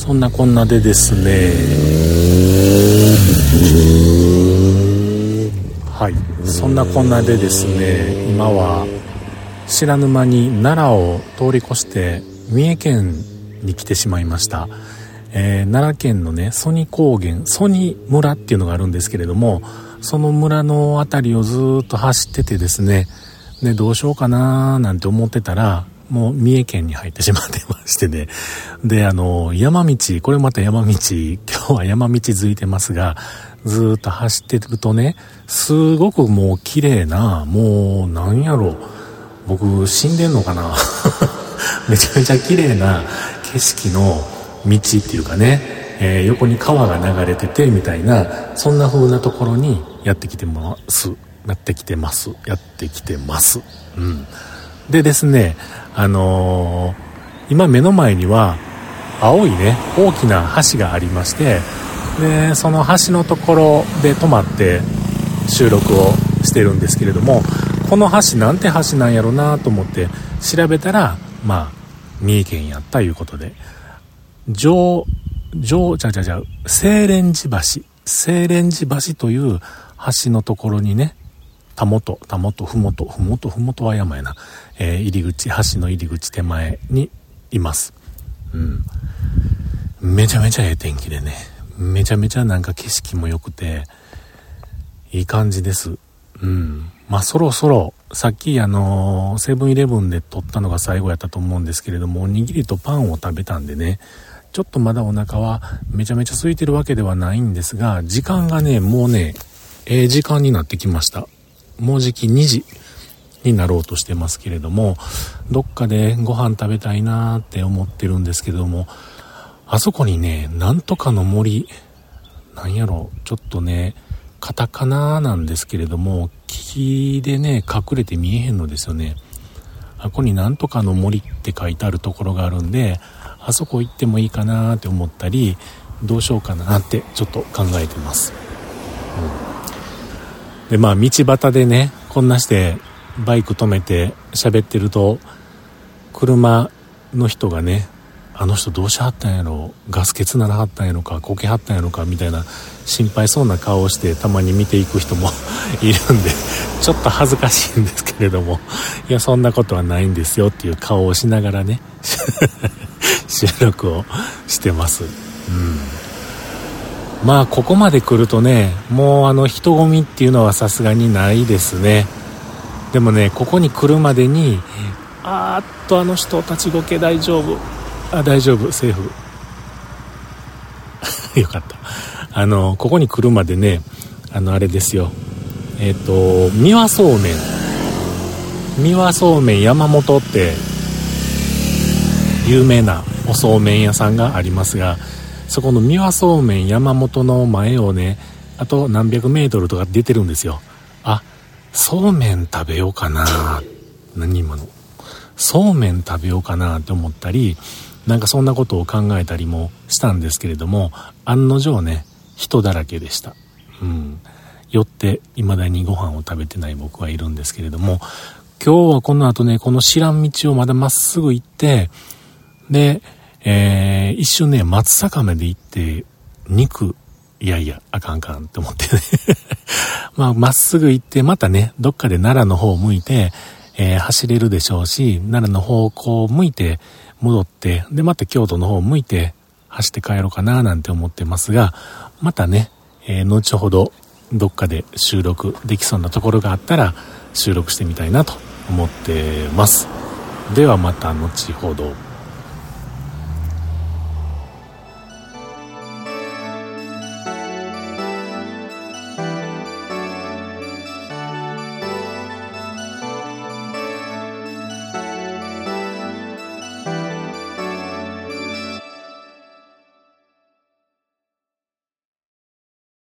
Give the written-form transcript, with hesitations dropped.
そんなこんなでですね、はい、そんなこんなでですね、今は知らぬ間に奈良を通り越して三重県に来てしまいました。奈良県のね、曽爾高原、曽爾村っていうのがあるんですけれども、その村のあたりをずっと走っててですね、でどうしようかななんて思ってたら、もう三重県に入ってしまってましてね。で山道、これまた山道、今日は山道続いてますが、ずっと走ってるとね、すごくもう綺麗な、もうなんやろ、僕死んでんのかなめちゃめちゃ綺麗な景色の道っていうかね、横に川が流れててみたいな、そんな風なところにやってきてます。うん。でですね、今目の前には青いね、大きな橋がありまして、でその橋のところで止まって収録をしてるんですけれども、この橋なんて橋なんやろなと思って調べたら、まあ三重県やったいうことで、清廉寺橋という橋のところにね、ふもとは山やな、橋の入り口手前にいます。うん。めちゃめちゃええ天気でね、めちゃめちゃなんか景色も良くていい感じです。うん。まあそろそろさっきセブンイレブンで撮ったのが最後やったと思うんですけれども、おにぎりとパンを食べたんでね、ちょっとまだお腹はめちゃめちゃ空いてるわけではないんですが、時間がね、もうね、時間になってきました。もうじき2時になろうとしてますけれども、どっかでご飯食べたいなーって思ってるんですけれども、あそこにね、なんとかの森、なんやろ、ちょっとね、カタカナなんですけれども、木でね、隠れて見えへんのですよね。あそこになんとかの森って書いてあるところがあるんで、あそこ行ってもいいかなって思ったり、どうしようかなってちょっと考えてます。うん、で、まあ道端でね、こんなしてバイク止めて喋ってると、車の人がね、あの人どうしはったんやろ、ガス欠ならはったんやろか、こけはったんやろかみたいな心配そうな顔をしてたまに見ていく人もいるんで、ちょっと恥ずかしいんですけれども、いやそんなことはないんですよっていう顔をしながらね収録をしてます。うん。まあここまで来るとね、もう人混みっていうのはさすがにないですね。でもね、ここに来るまでに、あの人立ちごけ大丈夫、大丈夫、セーフよかった。ここに来るまでね、あれですよ、三輪そうめん山本って有名なおそうめん屋さんがありますが、そこの三輪そうめん山本の前をね、あと何百メートルとか出てるんですよ。あ、そうめん食べようかな、何今のそうめん食べようかなって思ったり、なんかそんなことを考えたりもしたんですけれども、案の定ね、人だらけでした。うん。よって未だにご飯を食べてない僕はいるんですけれども、今日はこの後ね、この知らん道をまだまっすぐ行って、で、一瞬ね、松阪まで行って肉、あかんって思ってねまあまっすぐ行って、またね、どっかで奈良の方を向いて、走れるでしょうし、奈良の方向を向いて戻って、でまた京都の方を向いて走って帰ろうかななんて思ってますが、またね、後ほどどっかで収録できそうなところがあったら収録してみたいなと思ってます。ではまた後ほど。